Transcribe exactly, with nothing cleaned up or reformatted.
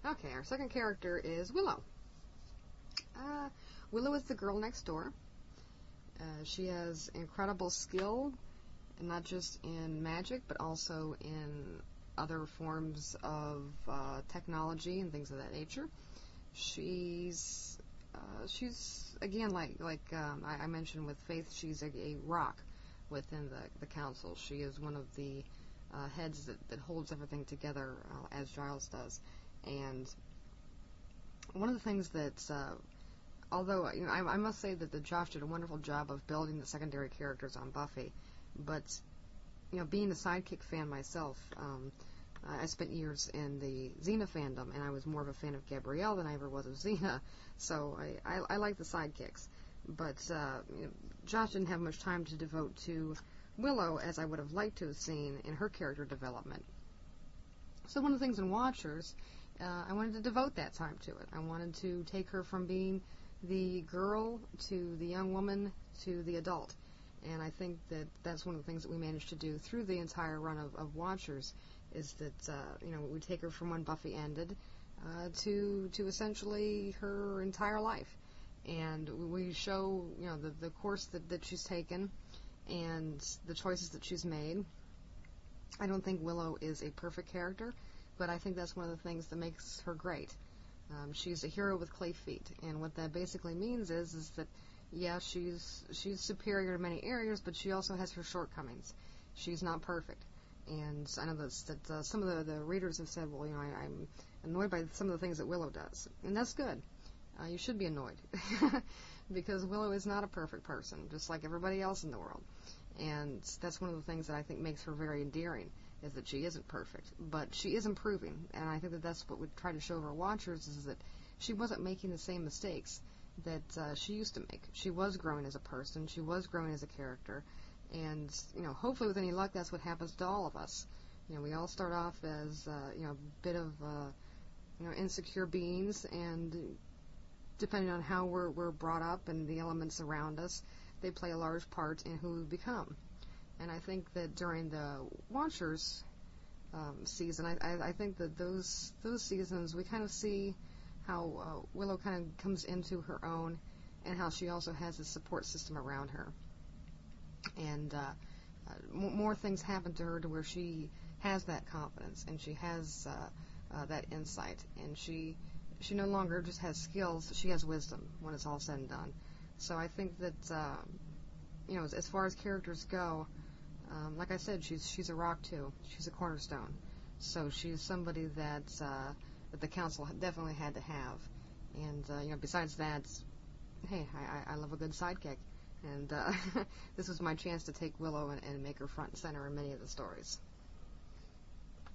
Okay, our second character is Willow. Uh, Willow is the girl next door. Uh, she has incredible skill, not just in magic, but also in other forms of uh, technology and things of that nature. She's, uh, she's again, like like um, I, I mentioned with Faith, she's a, a rock within the, the council. She is one of the uh, heads that, that holds everything together, uh, as Giles does. And one of the things that, uh, although you know, I, I must say that the Josh did a wonderful job of building the secondary characters on Buffy, but you know, being a sidekick fan myself, um, I spent years in the Xena fandom, and I was more of a fan of Gabrielle than I ever was of Xena, so I, I, I like the sidekicks. But uh, you know, Josh didn't have much time to devote to Willow as I would have liked to have seen in her character development. So one of the things in Watchers, uh, I wanted to devote that time to it. I wanted to take her from being the girl to the young woman to the adult. And I think that that's one of the things that we managed to do through the entire run of, of Watchers, is that, uh, you know, we take her from when Buffy ended uh, to to essentially her entire life. And we show, you know, the, the course that, that she's taken and the choices that she's made. I don't think Willow is a perfect character, but I think that's one of the things that makes her great. Um, she's a hero with clay feet, and what that basically means is is that, yeah, she's she's superior in many areas, but she also has her shortcomings. She's not perfect. And I know that, that uh, some of the, the readers have said, well, you know, I, I'm annoyed by some of the things that Willow does. And that's good. Uh, you should be annoyed. Because Willow is not a perfect person, just like everybody else in the world. And that's one of the things that I think makes her very endearing, is that she isn't perfect. But she is improving. And I think that that's what we try to show over Watchers, is that she wasn't making the same mistakes that uh, she used to make. She was growing as a person. She was growing as a character. And, you know, hopefully with any luck, that's what happens to all of us. You know, we all start off as, uh, you know, a bit of, uh, you know, insecure beings, and depending on how we're, we're brought up and the elements around us, they play a large part in who we become. And I think that during the Watchers um, season, I, I, I think that those those seasons, we kind of see how uh, Willow kind of comes into her own, and how she also has a support system around her. And uh, uh, m- more things happen to her to where she has that confidence, and she has uh, uh, that insight, and she she no longer just has skills, she has wisdom when it's all said and done. So I think that, uh, you know, as, as far as characters go, um, like I said, she's she's a rock too. She's a cornerstone. So she's somebody that uh, that the council definitely had to have. And uh, you know, besides that, hey, I, I love a good sidekick. And uh, this was my chance to take Willow and, and make her front and center in many of the stories.